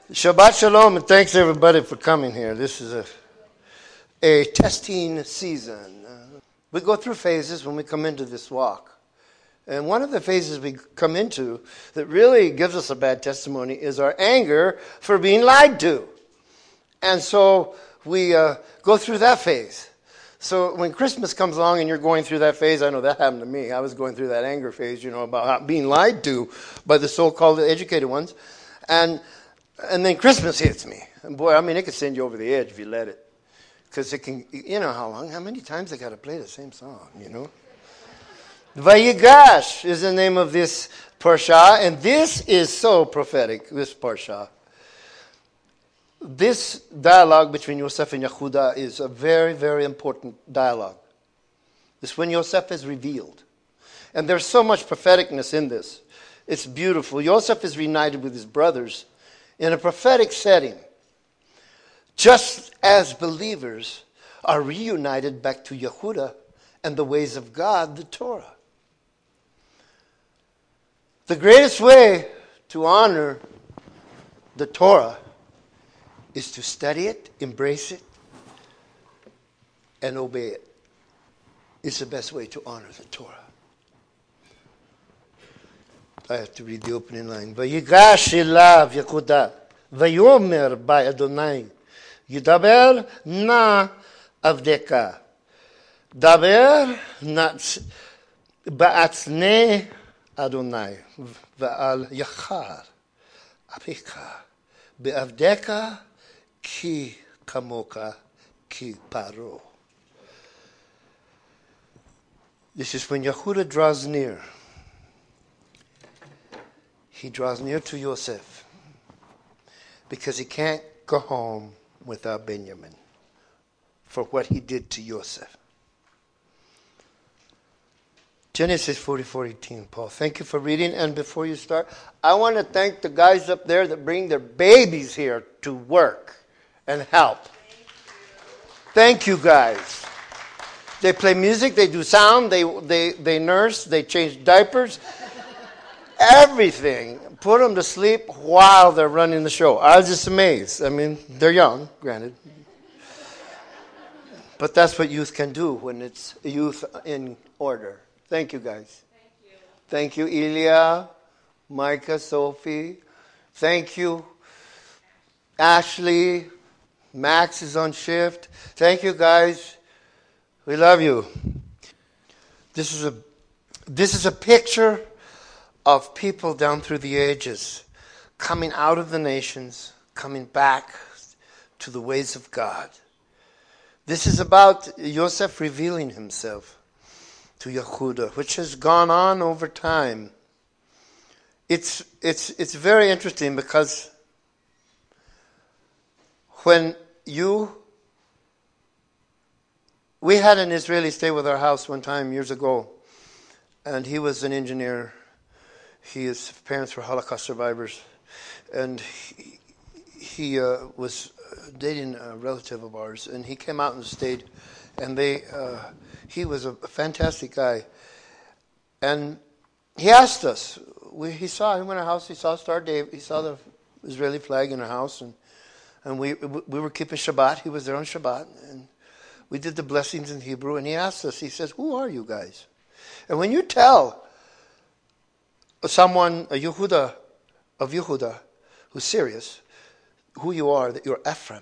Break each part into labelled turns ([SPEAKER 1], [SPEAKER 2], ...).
[SPEAKER 1] Shabbat Shalom, and thanks everybody for coming here. This is a testing season. We go through phases when we come into this walk. And one of the phases we come into that really gives us a bad testimony is our anger for being lied to. And so we go through that phase. So when Christmas comes along and you're going through that phase, I know that happened to me. I was going through that anger phase, about being lied to by the so-called educated ones. And then Christmas hits me. And boy, it can send you over the edge if you let it. Because it can, how many times I got to play the same song, Vayigash is the name of this parsha, and this is so prophetic, this parsha. This dialogue between Yosef and Yehuda is a very, very important dialogue. It's when Yosef is revealed. And there's so much propheticness in this. It's beautiful. Yosef is reunited with his brothers in a prophetic setting, just as believers are reunited back to Yehuda and the ways of God, the Torah. The greatest way to honor the Torah is to study it, embrace it, and obey it. It's the best way to honor the Torah. I have to read the opening line. Vayigash elav Yehuda, vayomer ba Adonai, Yidaber na avdeka, daber na ba'atzne Adonai, va'al yachar apika, be'avdeka ki kamoka ki paro. This is when Yehuda draws near. He draws near to Yosef because he can't go home without Benjamin for what he did to Yosef. Genesis 44:18, Paul. Thank you for reading. And before you start, I want to thank the guys up there that bring their babies here to work and help. Thank you guys. They play music, they do sound, they nurse, they change diapers. Everything. Put them to sleep while they're running the show. I was just amazed. They're young, granted. But that's what youth can do when it's youth in order. Thank you, guys. Thank you, Ilya, Micah, Sophie. Thank you, Ashley. Max is on shift. Thank you, guys. We love you. This is a picture of people down through the ages coming out of the nations, coming back to the ways of God. This is about Yosef revealing himself to Yehuda, which has gone on over time. It's very interesting because we had an Israeli stay with our house one time years ago, and he was an engineer. His parents were Holocaust survivors, and he was dating a relative of ours, and he came out and stayed, and he was a fantastic guy, and he asked us. He went to our house. He saw Star David. He saw the Israeli flag in our house, and we were keeping Shabbat. He was there on Shabbat, and we did the blessings in Hebrew. And he asked us. He says, "Who are you guys?" And when you tell someone, a Yehuda of Yehuda, who's serious, who you are, that you're Ephraim,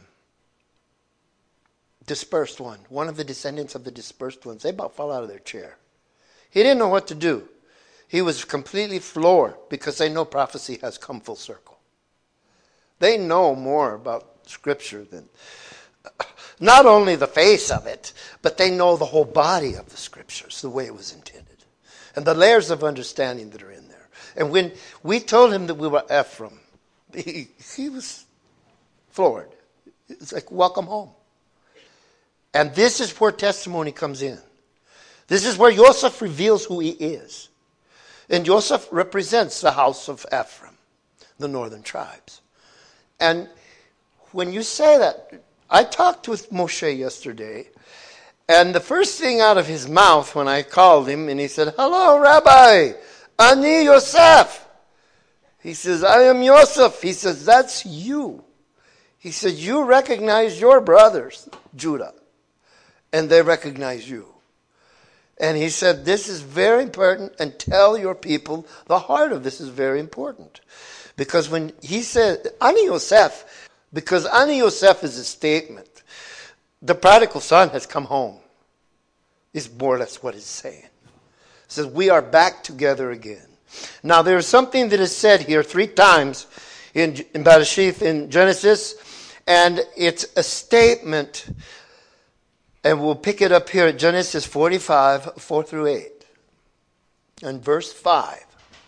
[SPEAKER 1] dispersed one of the descendants of the dispersed ones, they about fell out of their chair. He didn't know what to do. He was completely floored because they know prophecy has come full circle. They know more about Scripture than not only the face of it, but they know the whole body of the Scriptures, the way it was intended, and the layers of understanding that are in there. And when we told him that we were Ephraim, he was floored. It's like, welcome home. And this is where testimony comes in. This is where Yosef reveals who he is. And Yosef represents the house of Ephraim, the northern tribes. And when you say that, I talked with Moshe yesterday, and the first thing out of his mouth when I called him, and he said, "Hello, Rabbi. Ani Yosef." He says, I am Joseph. He says, that's you. He said, you recognize your brothers, Judah, and they recognize you. And he said, this is very important, and tell your people the heart of this is very important. Because when he said, Ani Yosef, because Ani Yosef is a statement. The prodigal son has come home, is more or less what it's saying. It says, we are back together again. Now, there is something that is said here 3 times in Bereshith, in Genesis, and it's a statement, and we'll pick it up here at Genesis 45, 4 through 8, and verse 5.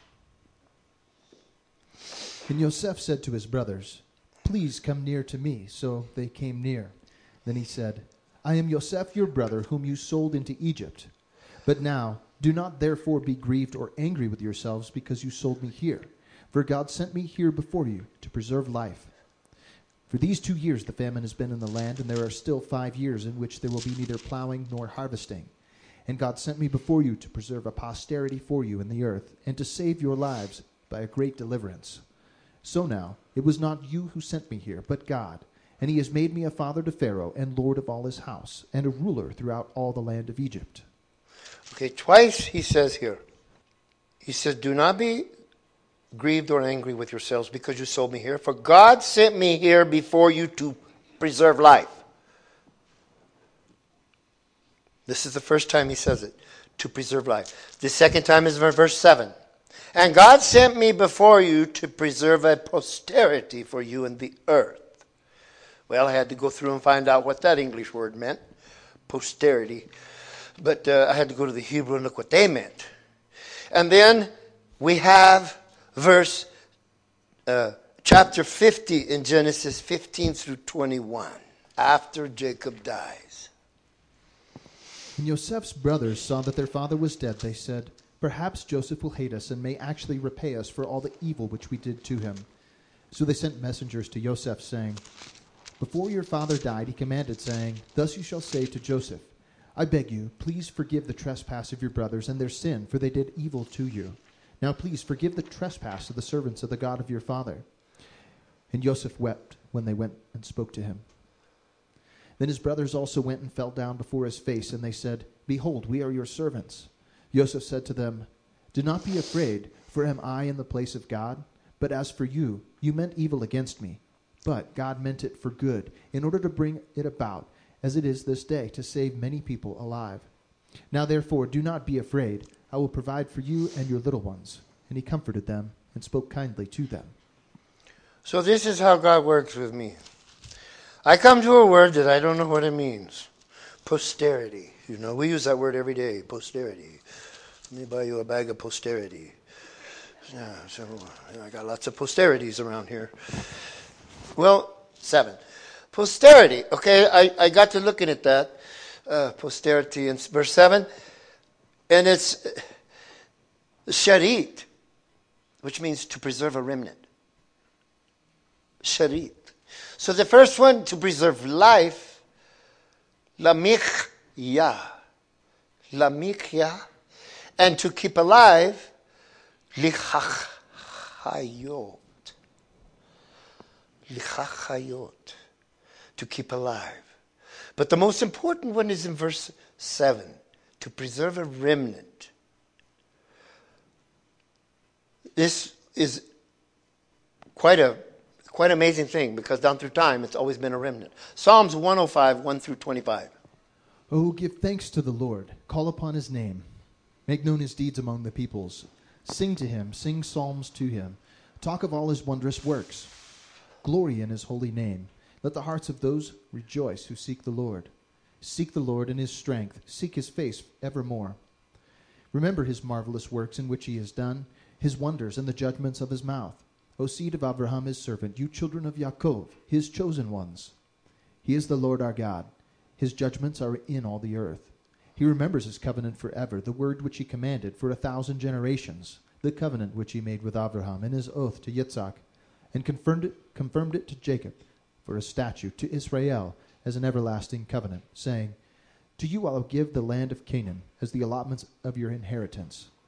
[SPEAKER 2] And Yosef said to his brothers, please come near to me. So they came near. Then he said, I am Yosef your brother, whom you sold into Egypt. But now, do not therefore be grieved or angry with yourselves because you sold me here. For God sent me here before you to preserve life. For these 2 years the famine has been in the land, and there are still 5 years in which there will be neither plowing nor harvesting. And God sent me before you to preserve a posterity for you in the earth, and to save your lives by a great deliverance. So now, it was not you who sent me here, but God. And he has made me a father to Pharaoh, and lord of all his house, and a ruler throughout all the land of Egypt.
[SPEAKER 1] Okay, twice he says here. He says, do not be grieved or angry with yourselves because you sold me here. For God sent me here before you to preserve life. This is the first time he says it, to preserve life. The second time is verse 7. And God sent me before you to preserve a posterity for you in the earth. Well, I had to go through and find out what that English word meant, posterity. But I had to go to the Hebrew and look what they meant. And then we have chapter 50 in Genesis 15 through 21, after Jacob dies.
[SPEAKER 2] When Joseph's brothers saw that their father was dead, they said, perhaps Joseph will hate us and may actually repay us for all the evil which we did to him. So they sent messengers to Joseph, saying, before your father died, he commanded, saying, thus you shall say to Joseph, I beg you, please forgive the trespass of your brothers and their sin, for they did evil to you. Now please forgive the trespass of the servants of the God of your father. And Joseph wept when they went and spoke to him. Then his brothers also went and fell down before his face, and they said, behold, we are your servants. Joseph said to them, do not be afraid, for am I in the place of God? But as for you, you meant evil against me. But God meant it for good, in order to bring it about, as it is this day, to save many people alive. Now therefore, do not be afraid. I will provide for you and your little ones. And he comforted them and spoke kindly to them.
[SPEAKER 1] So this is how God works with me. I come to a word that I don't know what it means. Posterity. You know, we use that word every day, posterity. Let me buy you a bag of posterity. Yeah, so I got lots of posterities around here. Well, 7. Posterity. Okay, I got to looking at that. Posterity in verse 7. And it's sharit, which means to preserve a remnant. Sharit. So the first one, to preserve life, lamichya. Lamichya. And to keep alive, lichachayot. Lichachayot. To keep alive. But the most important one is in verse 7. To preserve a remnant. This is quite amazing thing, because down through time it's always been a remnant. Psalms 105, 1 through 25.
[SPEAKER 2] Oh, give thanks to the Lord. Call upon his name. Make known his deeds among the peoples. Sing to him. Sing psalms to him. Talk of all his wondrous works. Glory in his holy name. Let the hearts of those rejoice who seek the Lord. Seek the Lord in his strength. Seek his face evermore. Remember his marvelous works in which he has done, his wonders and the judgments of his mouth. O seed of Abraham his servant, you children of Yaakov, his chosen ones. He is the Lord our God. His judgments are in all the earth. He remembers his covenant forever, the word which he commanded for 1,000 generations, the covenant which he made with Abraham and his oath to Yitzhak, and confirmed it to Jacob for a statute, to Israel as an everlasting covenant, saying, to you I will give the land of Canaan as the allotments of your inheritance.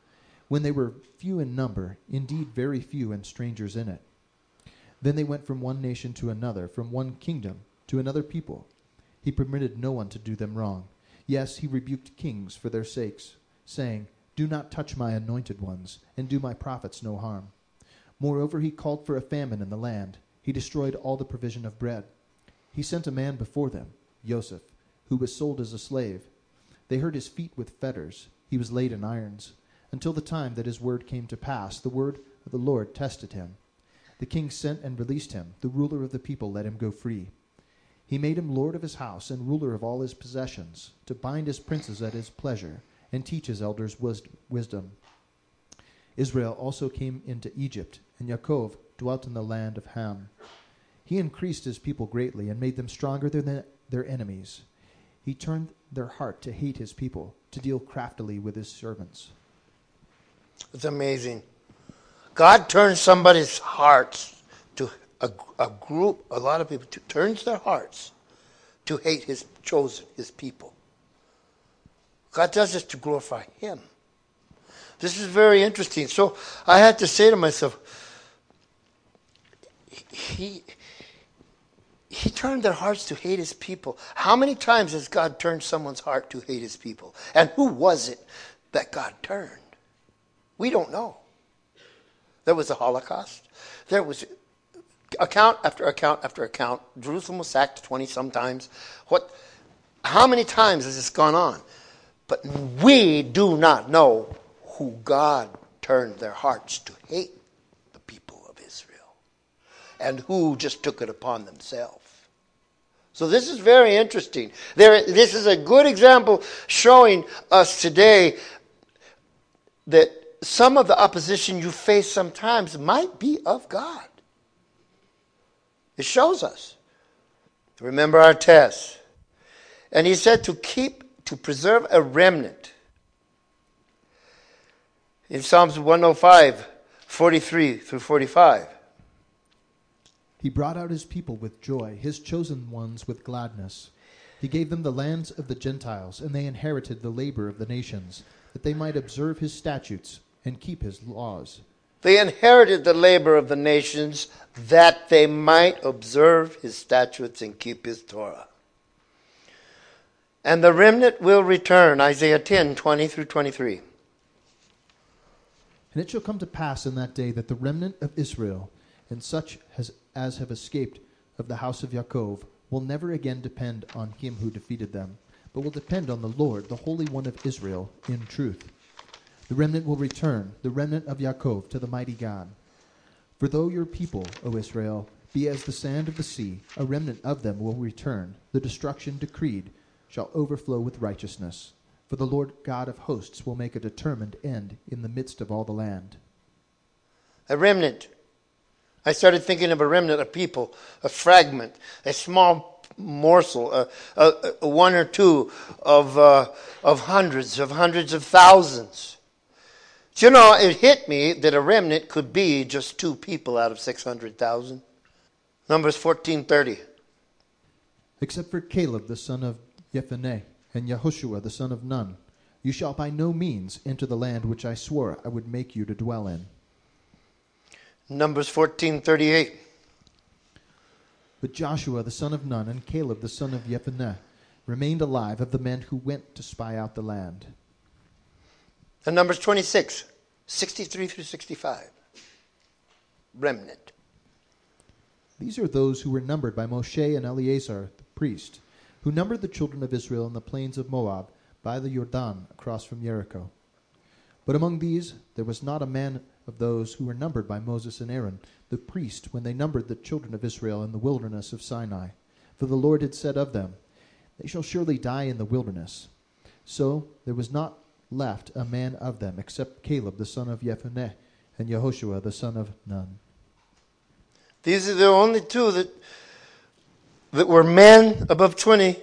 [SPEAKER 2] when they were few in number, indeed very few and strangers in it. Then they went from one nation to another, from one kingdom to another people. He permitted no one to do them wrong. Yes, he rebuked kings for their sakes, saying, "Do not touch my anointed ones, and do my prophets no harm." Moreover, he called for a famine in the land. He destroyed all the provision of bread. He sent a man before them, Joseph, who was sold as a slave. They hurt his feet with fetters. He was laid in irons, until the time that his word came to pass. The word of the Lord tested him. The king sent and released him. The ruler of the people let him go free. He made him lord of his house and ruler of all his possessions, to bind his princes at his pleasure, and teach his elders wisdom. Israel also came into Egypt, and Yaakov dwelt in the land of Ham. He increased his people greatly and made them stronger than their enemies. He turned their heart to hate his people, to deal craftily with his servants.
[SPEAKER 1] It's amazing. God turns somebody's hearts to a group, a lot of people, turns their hearts to hate his chosen, his people. God does this to glorify him. This is very interesting. So I had to say to myself, he turned their hearts to hate his people. How many times has God turned someone's heart to hate his people? And who was it that God turned? We don't know. There was the Holocaust. There was account after account after account. Jerusalem was sacked 20-some times. How many times has this gone on? But we do not know who God turned their hearts to hate the people of Israel, and who just took it upon themselves. So this is very interesting. This is a good example showing us today that some of the opposition you face sometimes might be of God. It shows us. Remember our test. And he said to preserve a remnant. In Psalms 105, 43 through 45.
[SPEAKER 2] He brought out his people with joy, his chosen ones with gladness. He gave them the lands of the Gentiles, and they inherited the labor of the nations, that they might observe his statutes and keep his laws.
[SPEAKER 1] They inherited the labor of the nations, that they might observe his statutes and keep his Torah. And the remnant will return, Isaiah 10, 20 through 23.
[SPEAKER 2] And it shall come to pass in that day that the remnant of Israel, and such as have escaped of the house of Yaakov, will never again depend on him who defeated them, but will depend on the Lord, the Holy One of Israel, in truth. The remnant will return, the remnant of Yaakov, to the mighty God. For though your people, O Israel, be as the sand of the sea, a remnant of them will return. The destruction decreed shall overflow with righteousness. For the Lord God of hosts will make a determined end in the midst of all the land.
[SPEAKER 1] A remnant. I started thinking of a remnant of people, a fragment, a small morsel, a one or two of hundreds of thousands. Do you know, it hit me that a remnant could be just 2 people out of 600,000. Numbers 14:30.
[SPEAKER 2] Except for Caleb the son of Jephunneh and Yehoshua the son of Nun, you shall by no means enter the land which I swore I would make you to dwell in.
[SPEAKER 1] Numbers 14:38.
[SPEAKER 2] But Joshua the son of Nun and Caleb the son of Jephunneh remained alive of the men who went to spy out the land.
[SPEAKER 1] And Numbers 26, 63 through 65. Remnant.
[SPEAKER 2] These are those who were numbered by Moshe and Eleazar the priest, who numbered the children of Israel in the plains of Moab by the Jordan across from Jericho. But among these there was not a man of those who were numbered by Moses and Aaron, the priest, when they numbered the children of Israel in the wilderness of Sinai. For the Lord had said of them, they shall surely die in the wilderness. So there was not left a man of them, except Caleb the son of Jephunneh and Yehoshua the son of Nun.
[SPEAKER 1] These are the only 2 that were men above 20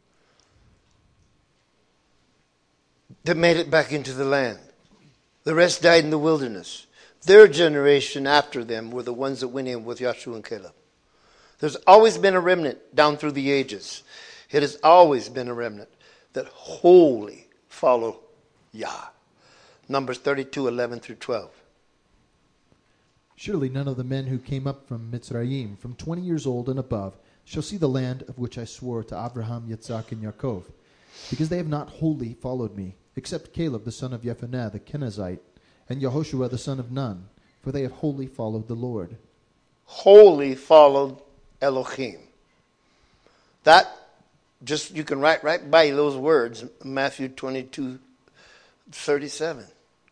[SPEAKER 1] that made it back into the land. The rest died in the wilderness. Their generation after them were the ones that went in with Joshua and Caleb. There's always been a remnant down through the ages. It has always been a remnant that wholly follow Yah. Numbers 32, 11 through 12.
[SPEAKER 2] Surely none of the men who came up from Mitzrayim, from 20 years old and above, shall see the land of which I swore to Abraham, Yitzhak, and Yaakov, because they have not wholly followed me, except Caleb the son of Jephunneh the Kenizzite, and Yehoshua the son of Nun, for they have wholly followed the Lord.
[SPEAKER 1] Wholly followed Elohim. That, just you can write right by those words, Matthew 22, 37.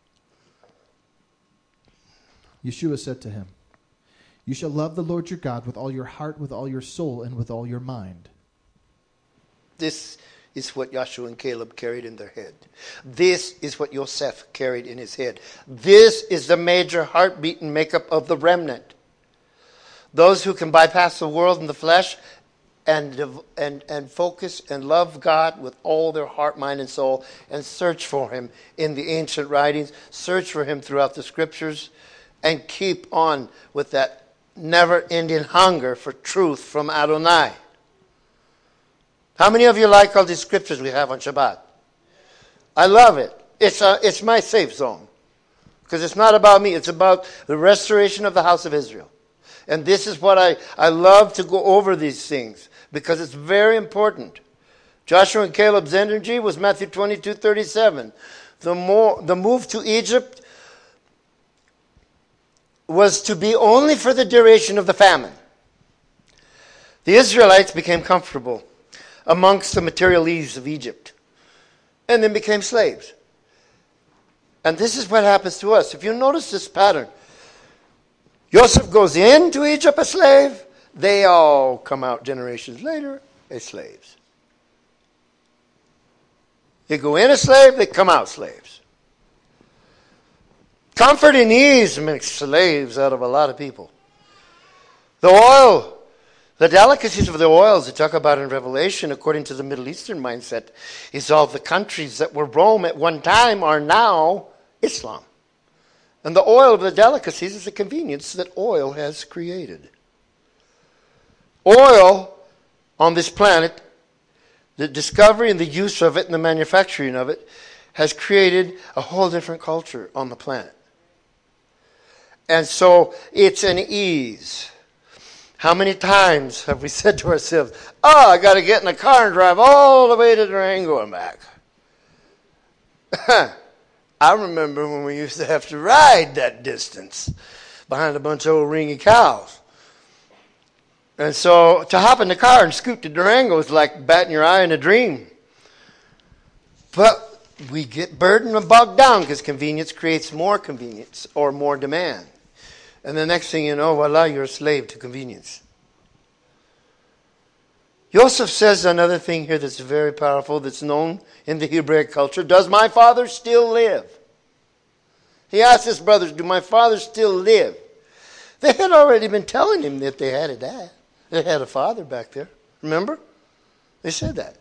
[SPEAKER 2] Yeshua said to him, You shall love the Lord your God with all your heart, with all your soul, and with all your mind.
[SPEAKER 1] This is what Joshua and Caleb carried in their head. This is what Yosef carried in his head. This is the major heartbeat and makeup of the remnant. Those who can bypass the world and the flesh and focus and love God with all their heart, mind, and soul, and search for Him in the ancient writings, search for Him throughout the Scriptures, and keep on with that never-ending hunger for truth from Adonai. How many of you like all these scriptures we have on Shabbat? I love it. It's my safe zone. Because it's not about me. It's about the restoration of the house of Israel. And this is what I love to go over these things. Because it's very important. Joshua and Caleb's energy was Matthew 22:37. The move to Egypt was to be only for the duration of the famine. The Israelites became comfortable amongst the material ease of Egypt and then became slaves. And this is what happens to us. If you notice this pattern, Joseph goes into Egypt a slave, they all come out generations later as slaves. They go in a slave, they come out slaves. Comfort and ease makes slaves out of a lot of people. The oil, the delicacies of the oils they talk about in Revelation, according to the Middle Eastern mindset, is all the countries that were Rome at one time are now Islam. And the oil of the delicacies is the convenience that oil has created. Oil on this planet, the discovery and the use of it and the manufacturing of it, has created a whole different culture on the planet. And so it's an ease. How many times have we said to ourselves, I got to get in a car and drive all the way to Durango and back. I remember when we used to have to ride that distance behind a bunch of old ringy cows. And so to hop in the car and scoot to Durango is like batting your eye in a dream. But we get burdened and bogged down because convenience creates more convenience or more demand. And the next thing you know, voila, you're a slave to convenience. Joseph says another thing here that's very powerful, that's known in the Hebraic culture. Does my father still live? He asked his brothers, do my father still live? They had already been telling him that they had a dad. They had a father back there. Remember? They said that.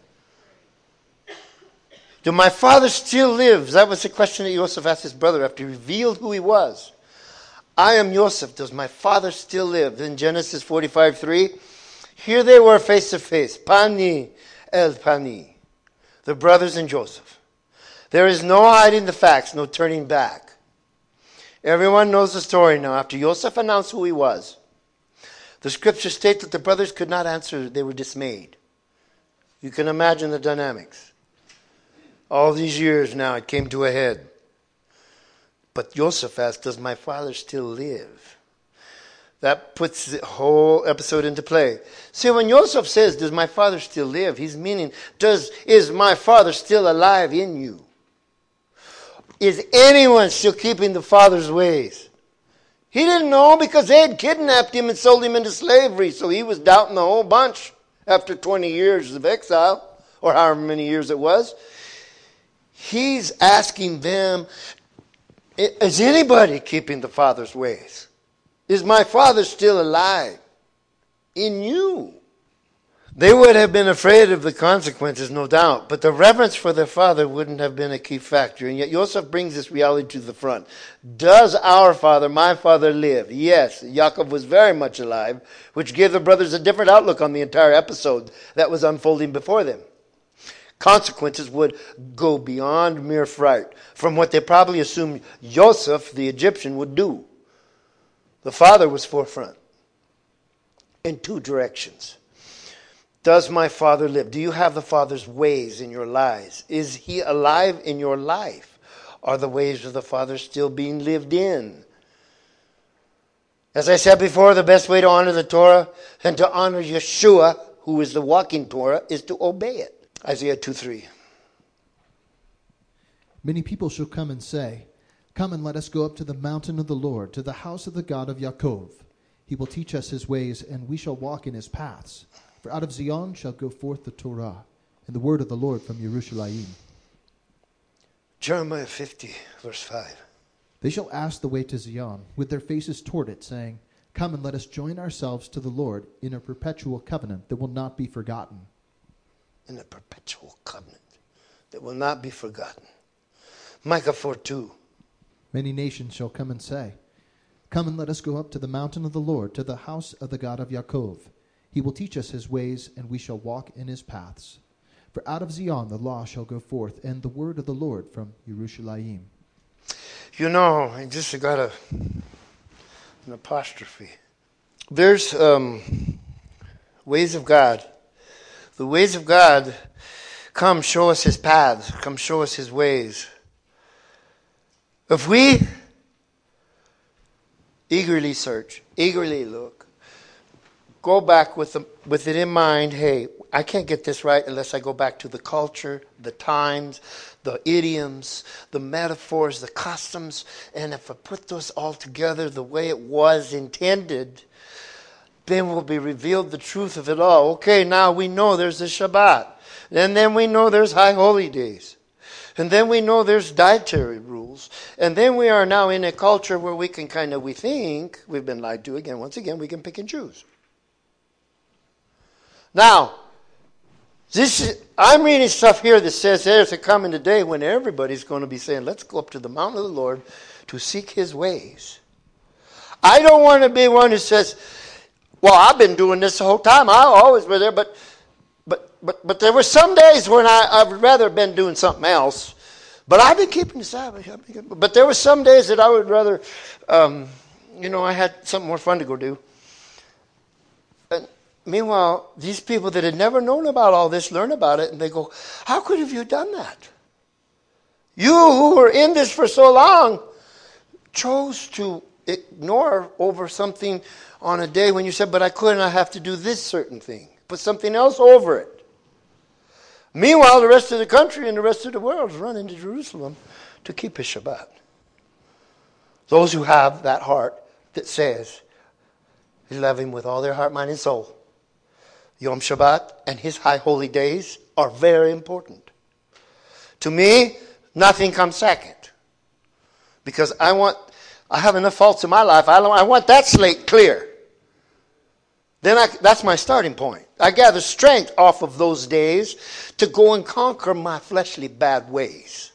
[SPEAKER 1] Do my father still live? That was the question that Joseph asked his brother after he revealed who he was. I am Joseph. Does my father still live? In Genesis 45:3, here they were face to face. Pani el pani. The brothers and Joseph. There is no hiding the facts, no turning back. Everyone knows the story now. After Joseph announced who he was, the scriptures state that the brothers could not answer. They were dismayed. You can imagine the dynamics. All these years now, it came to a head. But Joseph asked, does my father still live? That puts the whole episode into play. See, when Joseph says, does my father still live? He's meaning, is my father still alive in you? Is anyone still keeping the father's ways? He didn't know because they had kidnapped him and sold him into slavery. So he was doubting the whole bunch after 20 years of exile, or however many years it was. He's asking them, is anybody keeping the Father's ways? Is my Father still alive in you? They would have been afraid of the consequences, no doubt, but the reverence for their father wouldn't have been a key factor. And yet Joseph brings this reality to the front. Does our father, my father, live? Yes, Yaakov was very much alive, which gave the brothers a different outlook on the entire episode that was unfolding before them. consequences would go beyond mere fright from what they probably assumed Joseph, the Egyptian, would do. The father was forefront in two directions. Does my father live? Do you have the father's ways in your lives? Is he alive in your life? Are the ways of the father still being lived in? As I said before, the best way to honor the Torah and to honor Yeshua, who is the walking Torah, is to obey it. Isaiah 2:3.
[SPEAKER 2] Many people shall come and say, "Come and let us go up to the mountain of the Lord, to the house of the God of Yaakov. He will teach us his ways, and we shall walk in his paths. For out of Zion shall go forth the Torah, and the word of the Lord from Yerushalayim."
[SPEAKER 1] Jeremiah 50, verse 5.
[SPEAKER 2] They shall ask the way to Zion, with their faces toward it, saying, "Come and let us join ourselves to the Lord in a perpetual covenant that will not be forgotten."
[SPEAKER 1] In a perpetual covenant that will not be forgotten. Micah 4:2.
[SPEAKER 2] Many nations shall come and say, "Come and let us go up to the mountain of the Lord, to the house of the God of Yaakov. He will teach us his ways, and we shall walk in his paths. For out of Zion the law shall go forth, and the word of the Lord from Yerushalayim."
[SPEAKER 1] You know, I just got an apostrophe. There's ways of God. The ways of God come show us his paths, come show us his ways. If we eagerly search, eagerly look, go back with it in mind, hey, I can't get this right unless I go back to the culture, the times, the idioms, the metaphors, the customs, and if I put those all together the way it was intended, then will be revealed the truth of it all. Okay, now we know there's a Shabbat. And then we know there's high holy days. And then we know there's dietary rules. And then we are now in a culture where we can we think we've been lied to again. Once again, we can pick and choose. Now, I'm reading stuff here that says there's a coming day when everybody's going to be saying, let's go up to the mountain of the Lord to seek his ways. I don't want to be one who says, well, I've been doing this the whole time. I always been there, but there were some days when I'd rather have been doing something else. But I've been keeping the Sabbath. But there were some days that I would rather, I had something more fun to go do. And meanwhile, these people that had never known about all this learn about it, and they go, how could have you done that? You who were in this for so long chose to ignore over something on a day when you said, but I couldn't, I have to do this certain thing. Put something else over it. Meanwhile, the rest of the country and the rest of the world is running to Jerusalem to keep his Shabbat. Those who have that heart that says, they love him with all their heart, mind, and soul. Yom Shabbat and his high holy days are very important. To me, nothing comes second. Because I have enough faults in my life. I want that slate clear. Then that's my starting point. I gather strength off of those days to go and conquer my fleshly bad ways.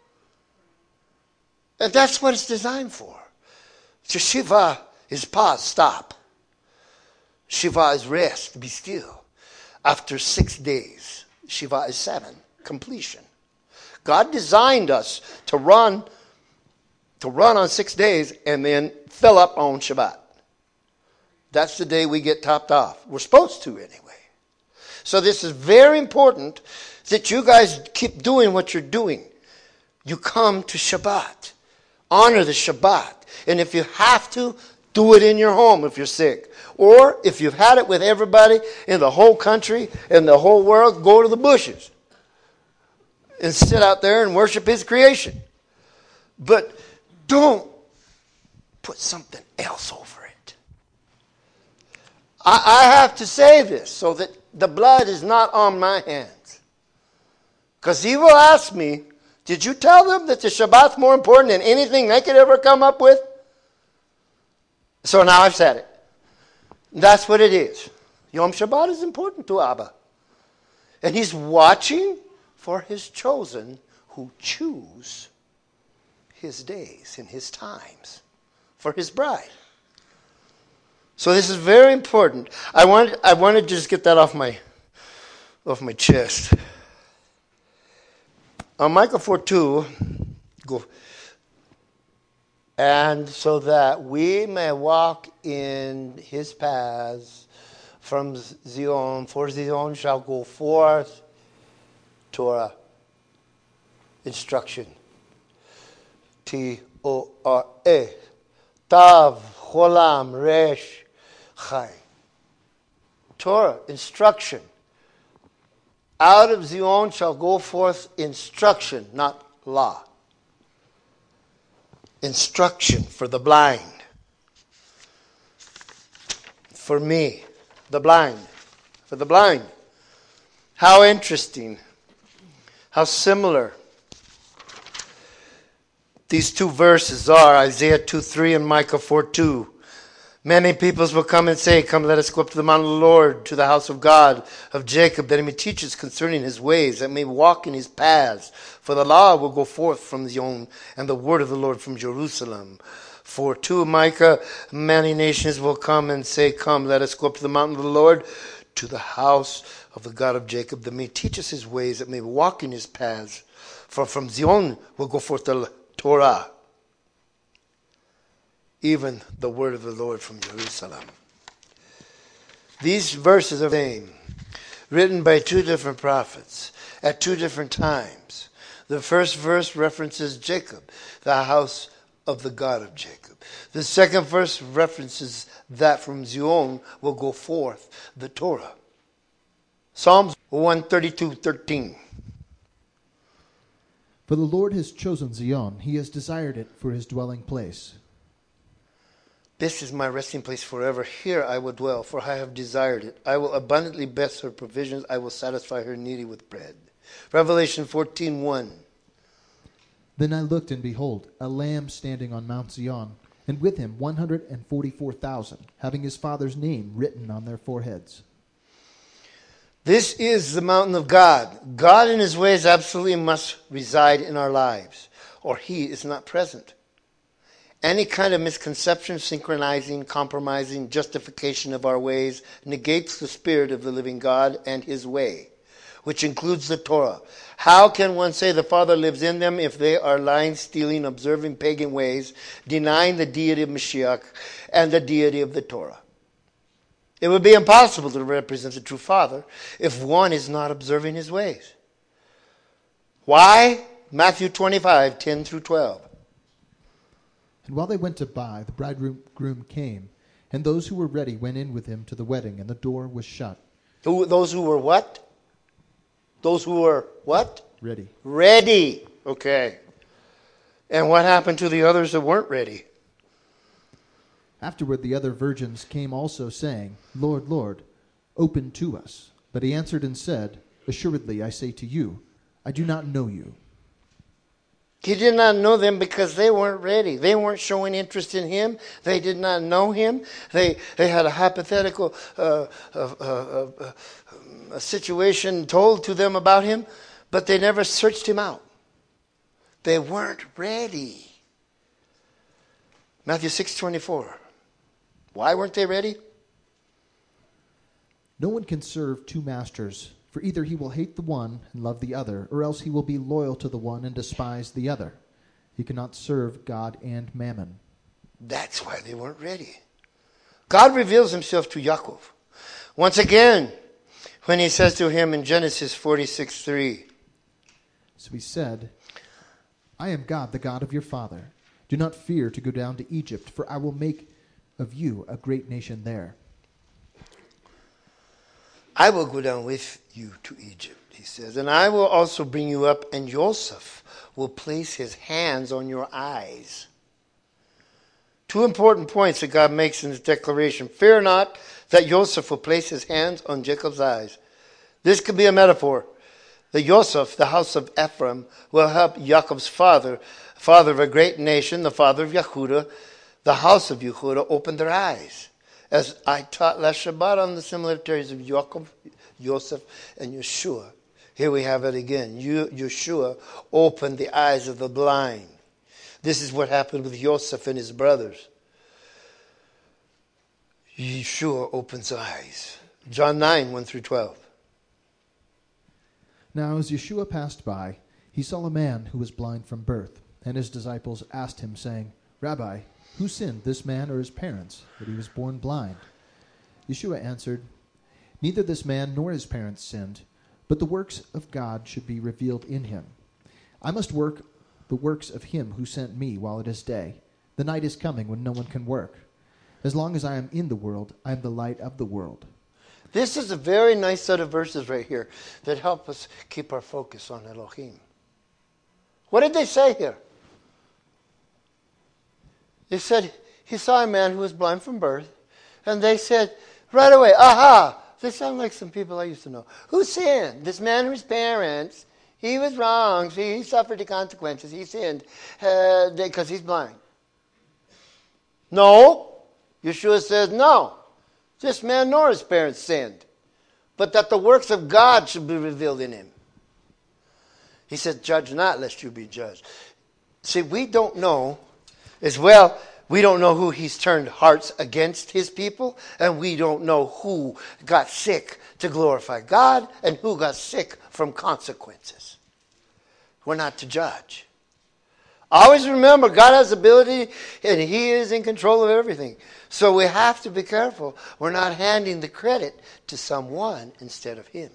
[SPEAKER 1] And that's what it's designed for. So Shiva is pause, stop. Shiva is rest, be still. After 6 days, Shiva is 7, completion. God designed us to run on 6 days and then fill up on Shabbat. That's the day we get topped off. We're supposed to anyway. So this is very important that you guys keep doing what you're doing. You come to Shabbat. Honor the Shabbat. And if you have to, do it in your home if you're sick. Or if you've had it with everybody in the whole country and the whole world, go to the bushes. And sit out there and worship his creation. But don't put something else over it. I have to say this so that the blood is not on my hands. Because he will ask me, did you tell them that the Shabbat's more important than anything they could ever come up with? So now I've said it. That's what it is. Yom Shabbat is important to Abba. And he's watching for his chosen who choose his days and his times for his bride. So this is very important. I want to just get that off my chest. On Micah 4:2, go. And so that we may walk in his paths from Zion, for Zion shall go forth Torah, instruction. T-O-R-A. Tav, Cholam, Resh, Chai. Torah, instruction. Out of Zion shall go forth instruction, not law. Instruction for the blind. For me, the blind. For the blind. How interesting. How similar these two verses are. Isaiah 2:3 and Micah 4:2. Many peoples will come and say, come, let us go up to the mountain of the Lord, to the house of God, of Jacob, that he may teach us concerning his ways, that may walk in his paths. For the law will go forth from Zion, and the word of the Lord from Jerusalem. For to Micah, many nations will come and say, come, let us go up to the mountain of the Lord, to the house of the God of Jacob, that may teach us his ways, that may walk in his paths. For from Zion will go forth the Torah, even the word of the Lord from Jerusalem. These verses are the same, written by two different prophets at two different times. The first verse references Jacob, the house of the God of Jacob. The second verse references that from Zion will go forth the Torah. Psalms 132:13.
[SPEAKER 2] For the Lord has chosen Zion, he has desired it for his dwelling place.
[SPEAKER 1] This is my resting place forever. Here I will dwell, for I have desired it. I will abundantly bless her provisions. I will satisfy her needy with bread. Revelation 14:1.
[SPEAKER 2] Then I looked, and behold, a lamb standing on Mount Zion, and with him 144,000, having his father's name written on their foreheads.
[SPEAKER 1] This is the mountain of God. God in his ways absolutely must reside in our lives, or he is not present. Any kind of misconception, synchronizing, compromising, justification of our ways negates the spirit of the living God and his way, which includes the Torah. How can one say the Father lives in them if they are lying, stealing, observing pagan ways, denying the deity of Mashiach and the deity of the Torah? It would be impossible to represent the true Father if one is not observing his ways. Why? Matthew 25:10 through 12.
[SPEAKER 2] And while they went to buy, the bridegroom came, and those who were ready went in with him to the wedding, and the door was shut.
[SPEAKER 1] Those who were what? Those who were what?
[SPEAKER 2] Ready.
[SPEAKER 1] Ready. Okay. And what happened to the others that weren't ready?
[SPEAKER 2] Afterward the other virgins came also, saying, Lord, Lord, open to us. But he answered and said, Assuredly I say to you, I do not know you.
[SPEAKER 1] He did not know them because they weren't ready. They weren't showing interest in him. They did not know him. They had a hypothetical a situation told to them about him, but they never searched him out. They weren't ready. Matthew 6:24. Why weren't they ready?
[SPEAKER 2] No one can serve two masters, for either he will hate the one and love the other, or else he will be loyal to the one and despise the other. He cannot serve God and mammon.
[SPEAKER 1] That's why they weren't ready. God reveals himself to Yaakov once again when he says to him in Genesis 46:3.
[SPEAKER 2] So he said, I am God, the God of your father. Do not fear to go down to Egypt, for I will make of you a great nation there.
[SPEAKER 1] I will go down with you to Egypt, he says, and I will also bring you up, and Joseph will place his hands on your eyes. Two important points that God makes in his declaration. Fear not that Joseph will place his hands on Jacob's eyes. This could be a metaphor that Joseph, the house of Ephraim, will help Jacob's father of a great nation, the father of Yehudah, the house of Yehudah, open their eyes. As I taught last Shabbat on the similarities of Jacob, Joseph, and Yeshua. Here we have it again. Yeshua opened the eyes of the blind. This is what happened with Joseph and his brothers. Yeshua opens eyes. John 9, 1 through 12.
[SPEAKER 2] Now as Yeshua passed by, He saw a man who was blind from birth, and his disciples asked him, saying, Rabbi, who sinned, this man or his parents, that he was born blind? Yeshua answered, Neither this man nor his parents sinned, but the works of God should be revealed in him. I must work the works of him who sent me while it is day. The night is coming when no one can work. As long as I am in the world, I am the light of the world.
[SPEAKER 1] This is a very nice set of verses right here that help us keep our focus on Elohim. What did they say here? They said, he saw a man who was blind from birth, and they said right away, aha, they sound like some people I used to know. Who sinned? This man or his parents? He was wrong. See, he suffered the consequences. He sinned because he's blind. No. Yeshua says, no. This man nor his parents sinned, but that the works of God should be revealed in him. He said, judge not, lest you be judged. See, we don't know as well. We don't know who he's turned hearts against his people, and we don't know who got sick to glorify God and who got sick from consequences. We're not to judge. Always remember, God has ability, and he is in control of everything. So we have to be careful. We're not handing the credit to someone instead of him.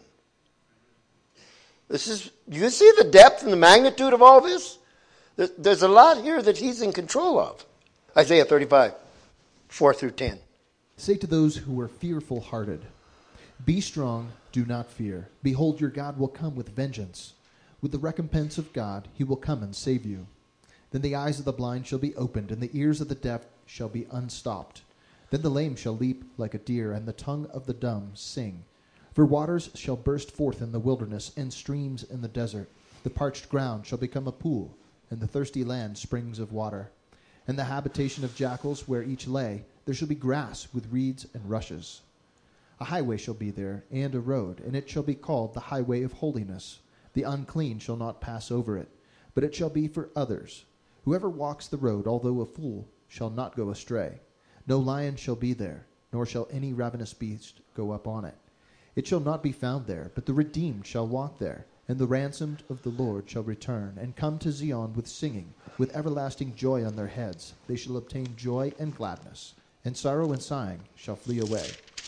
[SPEAKER 1] You see the depth and the magnitude of all this? There's a lot here that he's in control of. Isaiah 35, 4 through 10.
[SPEAKER 2] Say to those who are fearful-hearted, Be strong, do not fear. Behold, your God will come with vengeance. With the recompense of God, he will come and save you. Then the eyes of the blind shall be opened, and the ears of the deaf shall be unstopped. Then the lame shall leap like a deer, and the tongue of the dumb sing. For waters shall burst forth in the wilderness, and streams in the desert. The parched ground shall become a pool, and the thirsty land springs of water. And the habitation of jackals where each lay, there shall be grass with reeds and rushes. A highway shall be there, and a road, and it shall be called the highway of holiness. The unclean shall not pass over it, but it shall be for others. Whoever walks the road, although a fool, shall not go astray. No lion shall be there, nor shall any ravenous beast go up on it. It shall not be found there, but the redeemed shall walk there, and the ransomed of the Lord shall return, and come to Zion with singing, with everlasting joy on their heads. They shall obtain joy and gladness, and sorrow and sighing shall flee away.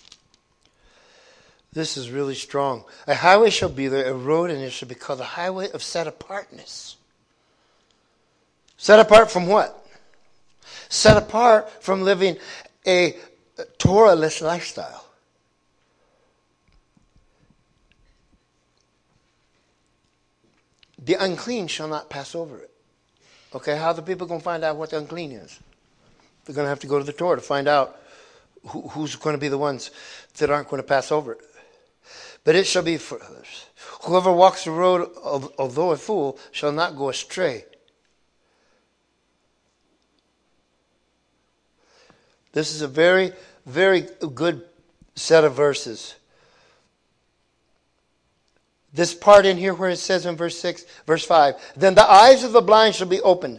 [SPEAKER 1] This is really strong. A highway shall be there, a road, and it shall be called the highway of set-apartness. Set apart from what? Set apart from living a Torah-less lifestyle. The unclean shall not pass over it. Okay, how are the people going to find out what the unclean is? They're going to have to go to the Torah to find out who's going to be the ones that aren't going to pass over it. But it shall be for others. Whoever walks the road, although a fool, shall not go astray. This is a very, very good set of verses. This part in here where it says in verse 5, then the eyes of the blind shall be opened.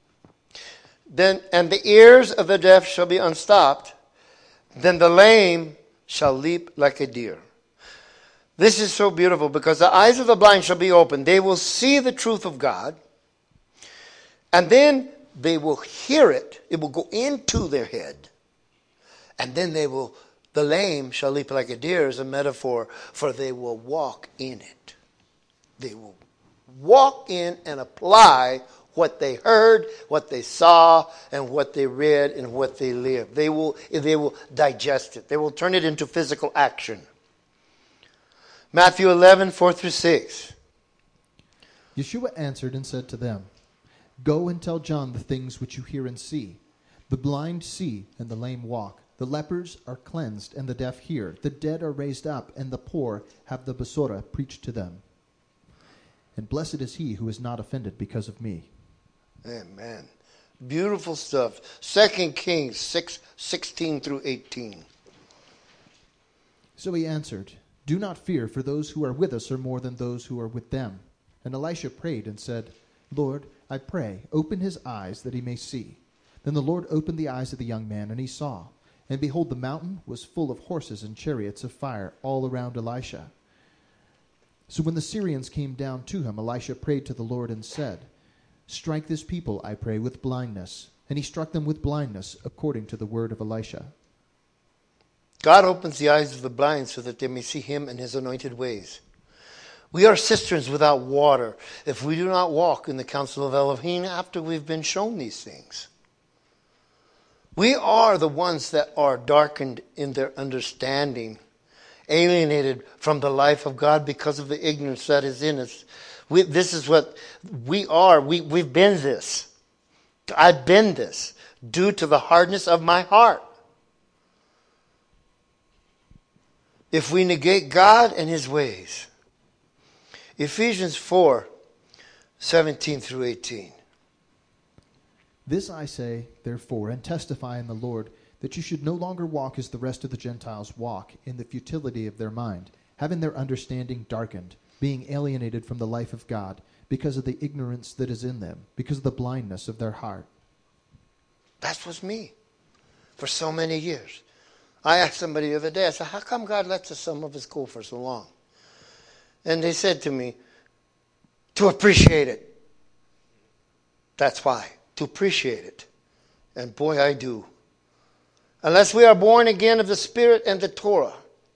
[SPEAKER 1] And the ears of the deaf shall be unstopped. Then the lame shall leap like a deer. This is so beautiful because the eyes of the blind shall be opened. They will see the truth of God. And then they will hear it. It will go into their head. And then the lame shall leap like a deer is a metaphor for they will walk in it. They will walk in and apply what they heard, what they saw, and what they read, and what they lived. They will digest it. They will turn it into physical action. Matthew 11, 4 through 6.
[SPEAKER 2] Yeshua answered and said to them, Go and tell John the things which you hear and see. The blind see, and the lame walk. The lepers are cleansed, and the deaf hear. The dead are raised up, and the poor have the Besorah preached to them. And blessed is he who is not offended because of me.
[SPEAKER 1] Amen. Beautiful stuff. 2 Kings 6:16 through 18.
[SPEAKER 2] So he answered, Do not fear, for those who are with us are more than those who are with them. And Elisha prayed and said, Lord, I pray, open his eyes that he may see. Then the Lord opened the eyes of the young man, and he saw. And behold, the mountain was full of horses and chariots of fire all around Elisha. So when the Syrians came down to him, Elisha prayed to the Lord and said, "Strike this people, I pray, with blindness." And he struck them with blindness, according to the word of Elisha.
[SPEAKER 1] God opens the eyes of the blind so that they may see him and his anointed ways. We are cisterns without water if we do not walk in the counsel of Elohim after we've been shown these things. We are the ones that are darkened in their understanding, alienated from the life of God because of the ignorance that is in us. This is what we are. We've been this. I've been this due to the hardness of my heart. If we negate God and his ways. Ephesians 4:17 through 18.
[SPEAKER 2] This I say, therefore, and testify in the Lord, that you should no longer walk as the rest of the Gentiles walk, in the futility of their mind, having their understanding darkened, being alienated from the life of God, because of the ignorance that is in them, because of the blindness of their heart.
[SPEAKER 1] That was me for so many years. I asked somebody the other day, I said, how come God lets some of us go for so long? And they said to me, to appreciate it. That's why, to appreciate it. And boy, I do. Unless we are born again of the Spirit and the Torah.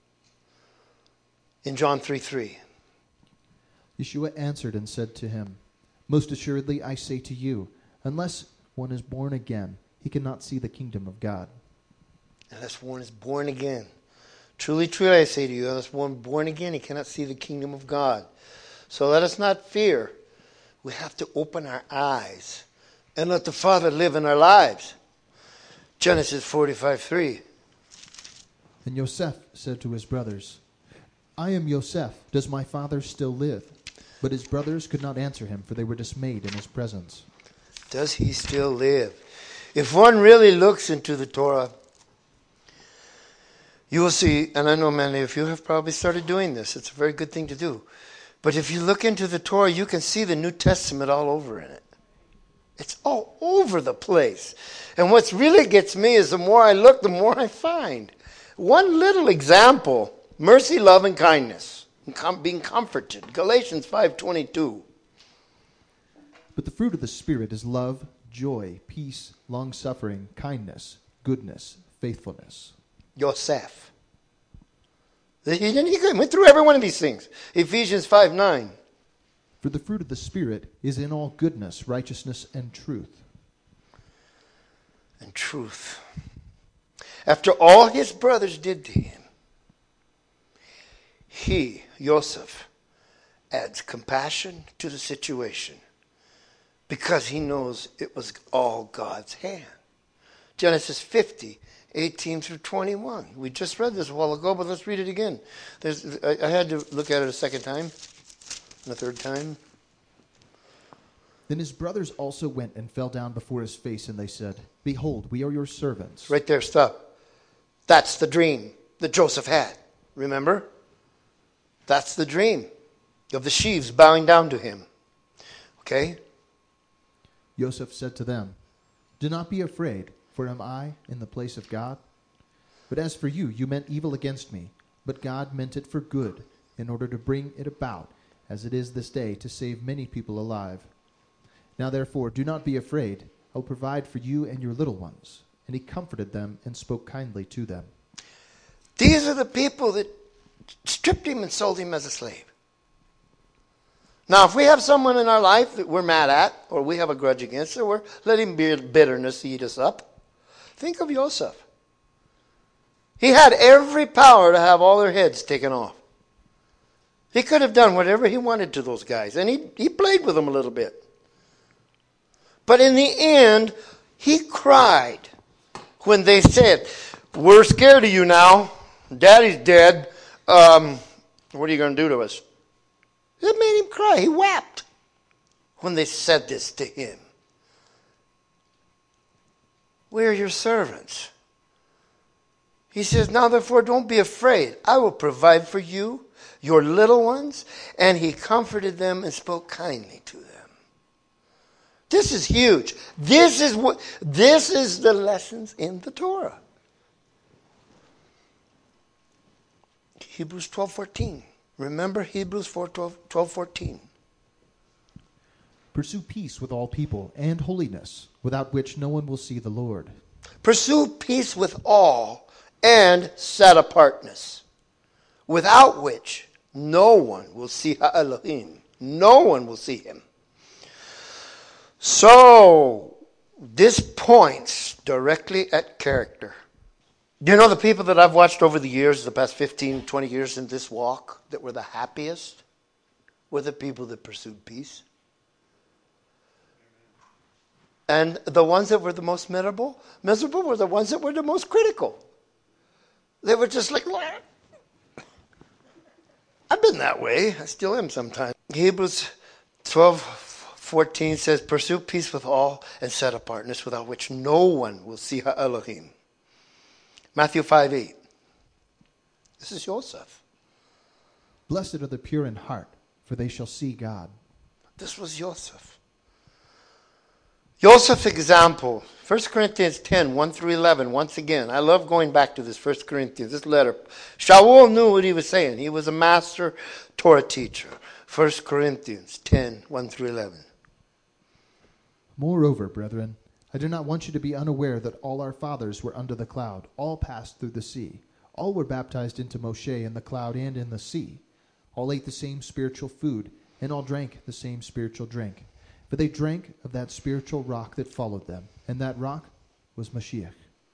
[SPEAKER 1] In John 3:3.
[SPEAKER 2] Yeshua answered and said to him, "Most assuredly I say to you, unless one is born again, he cannot see the kingdom of God."
[SPEAKER 1] Unless one is born again. Truly, truly, I say to you, unless one is born again, he cannot see the kingdom of God. So let us not fear. We have to open our eyes and let the Father live in our lives. Genesis 45:3.
[SPEAKER 2] And Yosef said to his brothers, "I am Yosef. Does my father still live?" But his brothers could not answer him, for they were dismayed in his presence.
[SPEAKER 1] Does he still live? If one really looks into the Torah, you will see, and I know many of you have probably started doing this. It's a very good thing to do. But if you look into the Torah, you can see the New Testament all over in it. It's all over the place. And what really gets me is the more I look, the more I find. One little example, mercy, love, and kindness. Being comforted. Galatians 5:22.
[SPEAKER 2] But the fruit of the Spirit is love, joy, peace, long-suffering, kindness, goodness, faithfulness.
[SPEAKER 1] Yosef. He went through every one of these things. Ephesians 5:9.
[SPEAKER 2] For the fruit of the Spirit is in all goodness, righteousness, and truth.
[SPEAKER 1] And truth. After all his brothers did to him, he, Yosef, adds compassion to the situation because he knows it was all God's hand. Genesis 50:18 through 21. We just read this a while ago, but let's read it again. I had to look at it a second time, and a third time.
[SPEAKER 2] Then his brothers also went and fell down before his face, and they said, "Behold, we are your servants."
[SPEAKER 1] Right there, stop. That's the dream that Joseph had. Remember? That's the dream of the sheaves bowing down to him. Okay?
[SPEAKER 2] Joseph said to them, "Do not be afraid, for am I in the place of God? But as for you, you meant evil against me, but God meant it for good, in order to bring it about, as it is this day, to save many people alive. Now therefore, do not be afraid. I will provide for you and your little ones." And he comforted them and spoke kindly to them.
[SPEAKER 1] These are the people that stripped him and sold him as a slave. Now, if we have someone in our life that we're mad at, or we have a grudge against, or we're letting bitterness eat us up, think of Joseph. He had every power to have all their heads taken off. He could have done whatever he wanted to those guys, and he played with them a little bit. But in the end, he cried when they said, "We're scared of you now. Daddy's dead. What are you going to do to us?" It made him cry. He wept when they said this to him. "We are your servants." He says, "Now therefore don't be afraid. I will provide for you, your little ones." And he comforted them and spoke kindly to them. This is huge. This is the lessons in the Torah. Hebrews 12:14. Remember Hebrews 12:14.
[SPEAKER 2] Pursue peace with all people and holiness, without which no one will see the Lord.
[SPEAKER 1] Pursue peace with all and set apartness, without which no one will see Elohim. No one will see him. So, this points directly at character. Do you know the people that I've watched over the years, the past 15, 20 years in this walk, that were the happiest, were the people that pursued peace? And the ones that were the most miserable were the ones that were the most critical. They were just like, I've been that way. I still am sometimes. Hebrews 12:14 says, pursue peace with all and set apartness, without which no one will see Elohim. Matthew 5:8. This is Joseph.
[SPEAKER 2] Blessed are the pure in heart, for they shall see God.
[SPEAKER 1] This was Joseph. Joseph's example, 1 Corinthians 10, 1 through 11, once again. I love going back to this 1 Corinthians, this letter. Shaul knew what he was saying. He was a master Torah teacher. 1 Corinthians 10, 1 through 11.
[SPEAKER 2] Moreover, brethren, I do not want you to be unaware that all our fathers were under the cloud, all passed through the sea. All were baptized into Moshe in the cloud and in the sea. All ate the same spiritual food, and all drank the same spiritual drink. For they drank of that spiritual rock that followed them, and that rock was Mashiach.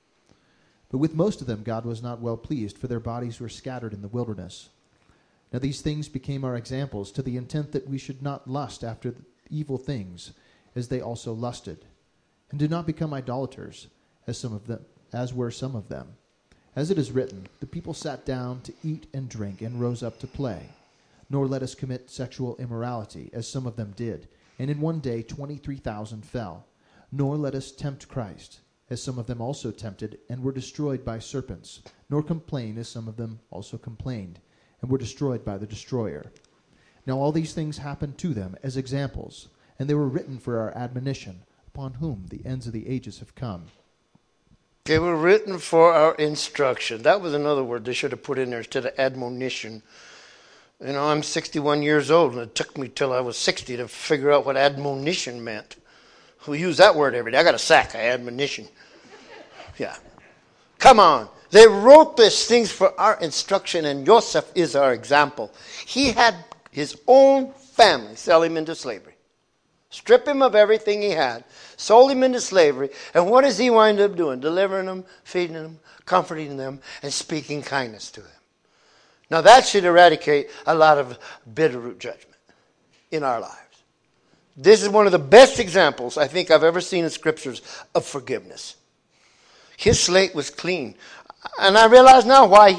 [SPEAKER 2] But with most of them God was not well pleased, for their bodies were scattered in the wilderness. Now these things became our examples, to the intent that we should not lust after evil things, as they also lusted. And do not become idolaters, as were some of them. As it is written, the people sat down to eat and drink, and rose up to play. Nor let us commit sexual immorality, as some of them did. And in one day 23,000 fell. Nor let us tempt Christ, as some of them also tempted, and were destroyed by serpents. Nor complain, as some of them also complained, and were destroyed by the destroyer. Now all these things happened to them as examples, and they were written for our admonition, upon whom the ends of the ages have come.
[SPEAKER 1] They were written for our instruction. That was another word they should have put in there instead of admonition. You know, I'm 61 years old, and it took me till I was 60 to figure out what admonition meant. We use that word every day. I got a sack of admonition. Yeah. Come on. They wrote these things for our instruction, and Joseph is our example. He had his own family sell him into slavery. Strip him of everything he had. Sold him into slavery. And what does he wind up doing? Delivering them, feeding them, comforting them, and speaking kindness to them. Now that should eradicate a lot of bitterroot judgment in our lives. This is one of the best examples I think I've ever seen in scriptures of forgiveness. His slate was clean. And I realize now why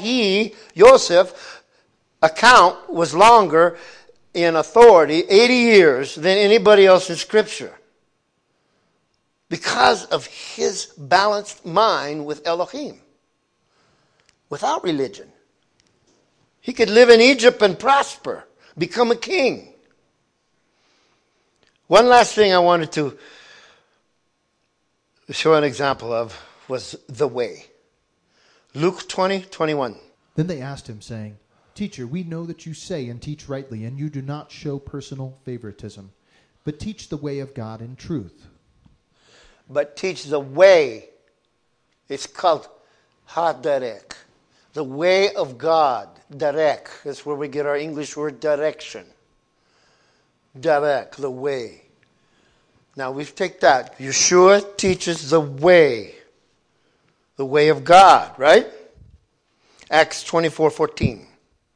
[SPEAKER 1] Joseph, account was longer in authority, 80 years, than anybody else in scripture. Because of his balanced mind with Elohim. Without religion. He could live in Egypt and prosper, become a king. One last thing I wanted to show an example of was the way. Luke 20:21.
[SPEAKER 2] Then they asked him, saying, Teacher, we know that you say and teach rightly, and you do not show personal favoritism, but teach the way of God in truth.
[SPEAKER 1] But teach the way. It's called Haderek. The way of God. Derek. That's where we get our English word direction. Derek, the way. Now we take that. Yeshua teaches the way. The way of God, right? Acts 24:14.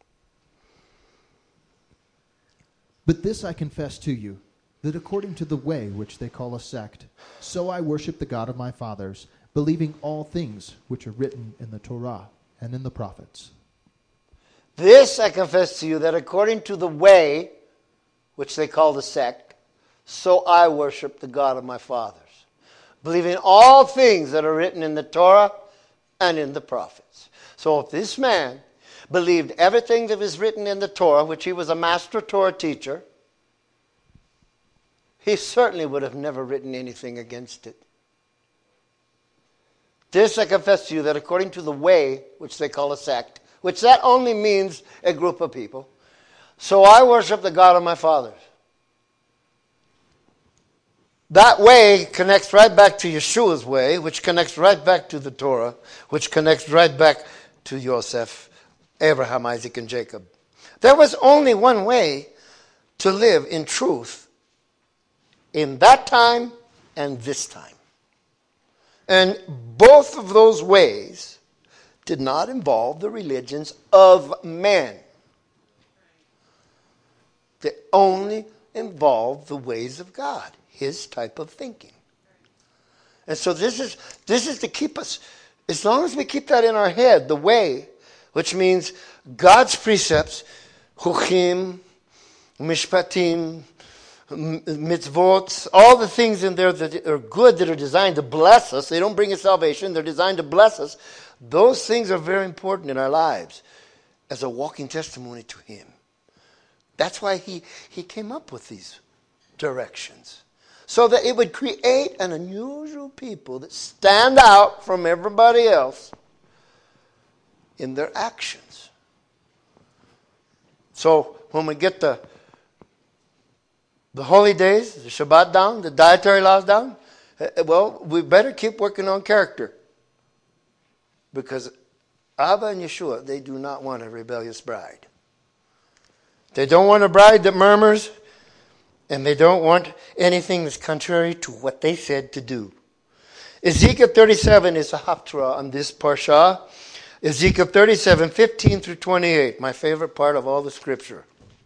[SPEAKER 2] But this I confess to you, that according to the way which they call a sect, so I worship the God of my fathers, believing all things which are written in the Torah and in the prophets.
[SPEAKER 1] This I confess to you, that according to the way, which they call the sect, so I worship the God of my fathers, believing all things that are written in the Torah and in the prophets. So if this man believed everything that was written in the Torah, which he was a master Torah teacher, he certainly would have never written anything against it. This I confess to you, that according to the way, which they call a sect, which that only means a group of people, so I worship the God of my fathers. That way connects right back to Yeshua's way, which connects right back to the Torah, which connects right back to Joseph, Abraham, Isaac, and Jacob. There was only one way to live in truth in that time and this time. And both of those ways did not involve the religions of men. They only involved the ways of God, His type of thinking. And so this is to keep us, as long as we keep that in our head, the way, which means God's precepts, chukim, mishpatim, mitzvot, all the things in there that are good, that are designed to bless us. They don't bring us salvation. They're designed to bless us. Those things are very important in our lives as a walking testimony to Him. That's why He came up with these directions. So that it would create an unusual people that stand out from everybody else in their actions. So when we get the holy days, the Shabbat down, the dietary laws down, well, we better keep working on character. Because Abba and Yeshua, they do not want a rebellious bride. They don't want a bride that murmurs, and they don't want anything that's contrary to what they said to do. Ezekiel 37 is a haftarah on this parsha. Ezekiel 37, 15 through 28, my favorite part of all the scripture.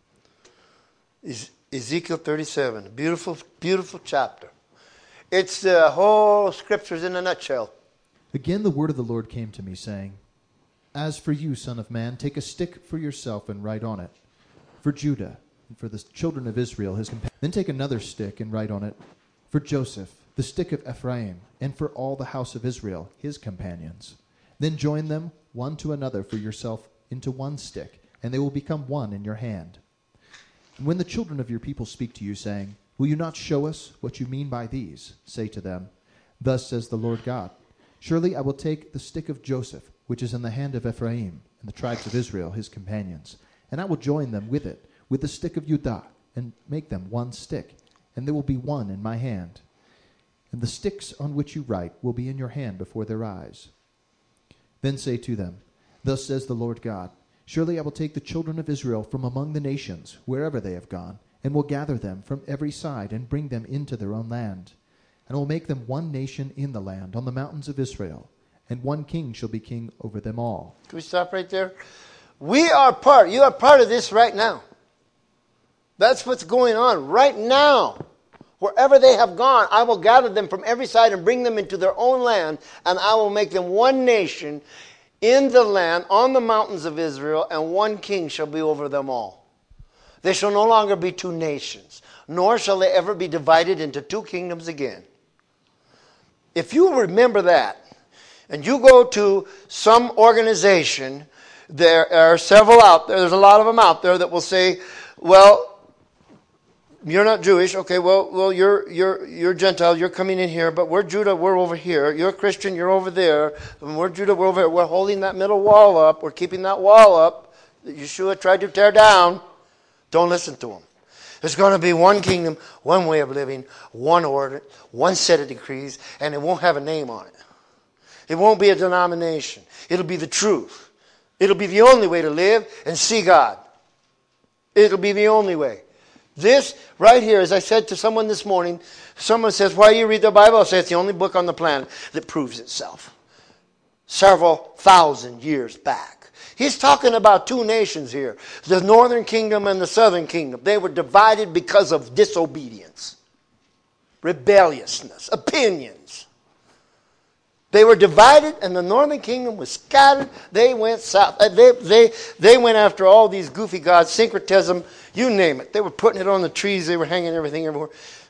[SPEAKER 1] Ezekiel 37, beautiful, beautiful chapter. It's the whole scriptures in a nutshell.
[SPEAKER 2] Again the word of the Lord came to me, saying, As for you, son of man, take a stick for yourself and write on it, for Judah, and for the children of Israel, his companions. Then take another stick and write on it, for Joseph, the stick of Ephraim, and for all the house of Israel, his companions. Then join them one to another for yourself into one stick, and they will become one in your hand. And when the children of your people speak to you, saying, Will you not show us what you mean by these? Say to them, Thus says the Lord God, Surely I will take the stick of Joseph, which is in the hand of Ephraim, and the tribes of Israel, his companions, and I will join them with it, with the stick of Judah, and make them one stick, and they will be one in my hand. And the sticks on which you write will be in your hand before their eyes. Then say to them, Thus says the Lord God, Surely I will take the children of Israel from among the nations, wherever they have gone, and will gather them from every side, and bring them into their own land. And I will make them one nation in the land, on the mountains of Israel, and one king shall be king over them all.
[SPEAKER 1] Can we stop right there? You are part of this right now. That's what's going on right now. Wherever they have gone, I will gather them from every side and bring them into their own land, and I will make them one nation in the land, on the mountains of Israel, and one king shall be over them all. They shall no longer be two nations, nor shall they ever be divided into two kingdoms again. If you remember that, and you go to some organization, there are several out there, there's a lot of them out there that will say, well, you're not Jewish, okay, well, you're Gentile, you're coming in here, but we're Judah, we're over here. You're Christian, you're over there. And we're Judah, we're over here. We're holding that middle wall up. We're keeping that wall up that Yeshua tried to tear down. Don't listen to them. There's going to be one kingdom, one way of living, one order, one set of decrees, and it won't have a name on it. It won't be a denomination. It'll be the truth. It'll be the only way to live and see God. It'll be the only way. This right here, as I said to someone this morning, someone says, why do you read the Bible? I say it's the only book on the planet that proves itself. Several thousand years back. He's talking about two nations here. The northern kingdom and the southern kingdom. They were divided because of disobedience, rebelliousness, opinions. They were divided, and the northern kingdom was scattered. They went south. They went after all these goofy gods, syncretism, you name it. They were putting it on the trees. They were hanging everything everywhere.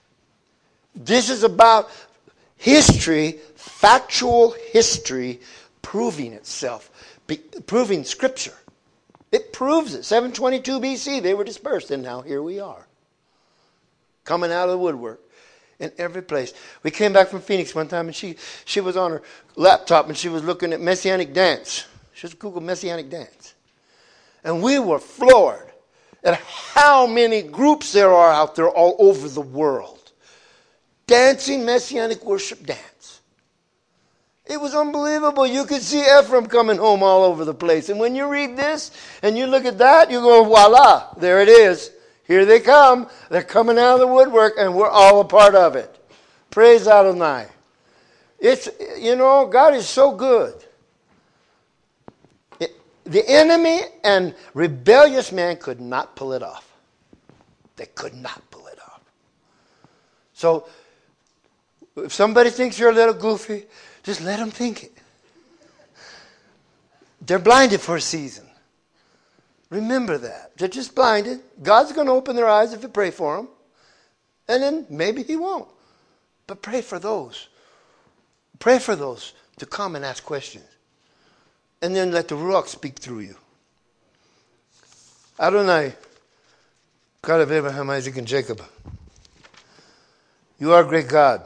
[SPEAKER 1] This is about history, factual history, proving itself, proving Scripture. It proves it. 722 BC, they were dispersed, and now here we are, coming out of the woodwork. In every place. We came back from Phoenix one time, and she was on her laptop, and she was looking at Messianic dance. She just Googled Messianic dance. And we were floored at how many groups there are out there all over the world. Dancing Messianic worship dance. It was unbelievable. You could see Ephraim coming home all over the place. And when you read this and you look at that, you go, voila, there it is. Here they come. They're coming out of the woodwork and we're all a part of it. Praise Adonai. It's, God is so good. The enemy and rebellious man could not pull it off. They could not pull it off. So, if somebody thinks you're a little goofy, just let them think it. They're blinded for a season. Remember that. They're just blinded. God's going to open their eyes if you pray for them. And then maybe he won't. But pray for those. Pray for those to come and ask questions. And then let the Ruach speak through you. Adonai, God of Abraham, Isaac, and Jacob, you are a great God.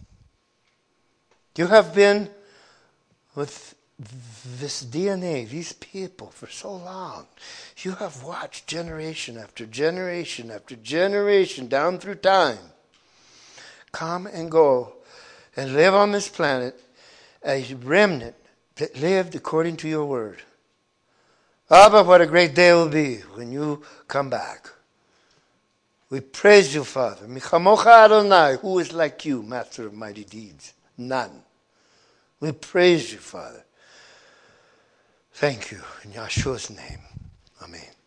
[SPEAKER 1] You have been with this DNA, these people, for so long. You have watched generation after generation after generation down through time come and go and live on this planet, a remnant that lived according to your word. Abba, what a great day it will be when you come back. We praise you, Father. Michamocha Adonai, who is like you, master of mighty deeds? None. We praise you, Father. Thank you. In Yahshua's name. Amen.